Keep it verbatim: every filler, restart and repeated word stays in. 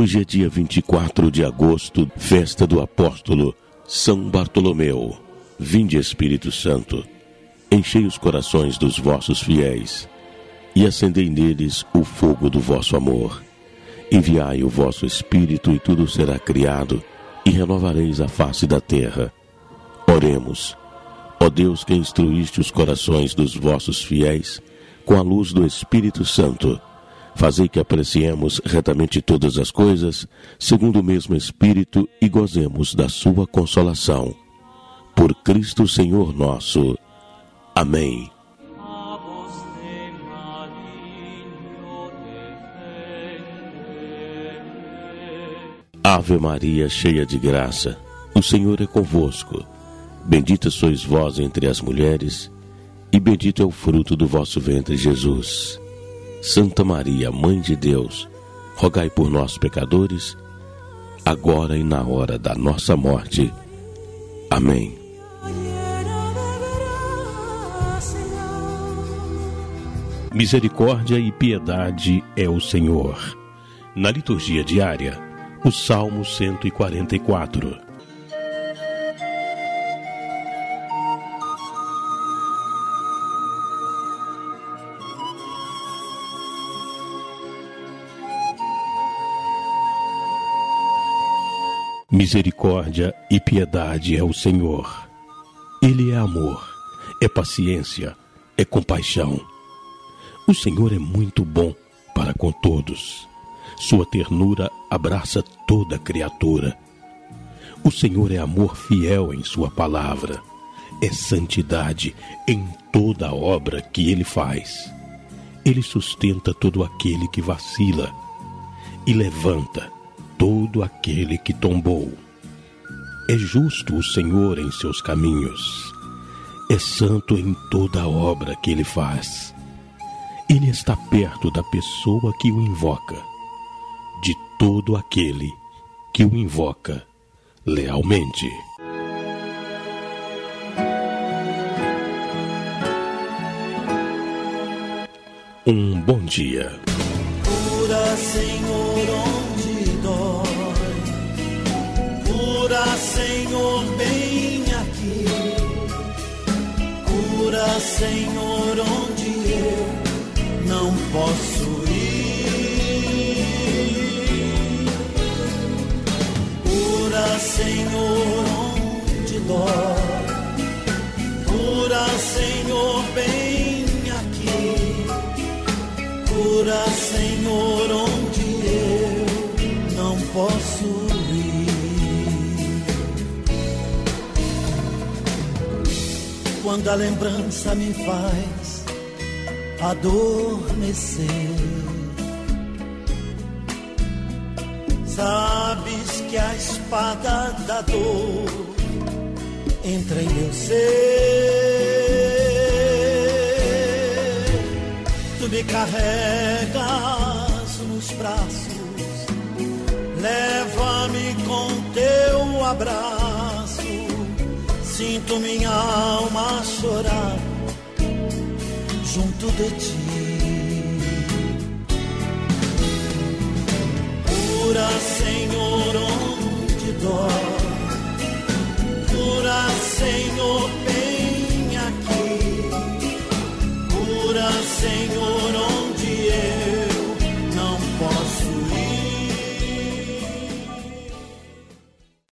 Hoje é dia vinte e quatro de agosto, festa do apóstolo São Bartolomeu. Vinde, Espírito Santo, enchei os corações dos vossos fiéis e acendei neles o fogo do vosso amor. Enviai o vosso Espírito e tudo será criado e renovareis a face da terra. Oremos. Ó Deus, que instruíste os corações dos vossos fiéis com a luz do Espírito Santo, fazei que apreciemos retamente todas as coisas, segundo o mesmo Espírito, e gozemos da sua consolação. Por Cristo Senhor nosso. Amém. Ave Maria, cheia de graça, o Senhor é convosco. Bendita sois vós entre as mulheres, e bendito é o fruto do vosso ventre, Jesus. Santa Maria, Mãe de Deus, rogai por nós, pecadores, agora e na hora da nossa morte. Amém. Misericórdia e piedade é o Senhor. Na liturgia diária, o Salmo cento e quarenta e quatro. Misericórdia e piedade é o Senhor. Ele é amor, é paciência, é compaixão. O Senhor é muito bom para com todos. Sua ternura abraça toda criatura. O Senhor é amor fiel em sua palavra. É santidade em toda a obra que Ele faz. Ele sustenta todo aquele que vacila e levanta todo aquele que tombou. É justo o Senhor em seus caminhos. É santo em toda a obra que Ele faz. Ele está perto da pessoa que o invoca, de todo aquele que o invoca lealmente. Um bom dia. Cura, Senhor, onde dói. Cura, Senhor, bem aqui. Cura, Senhor, onde eu não posso ir. Cura, Senhor, onde dói. Cura, Senhor, bem aqui. Cura, Senhor, onde eu não posso ir. Quando a lembrança me faz adormecer, sabes que a espada da dor entra em meu ser. Tu me carregas nos braços, leva-me com teu abraço. Sinto minha alma chorar junto de ti. Cura, Senhor, onde dói. Cura, Senhor, bem aqui. Cura, Senhor,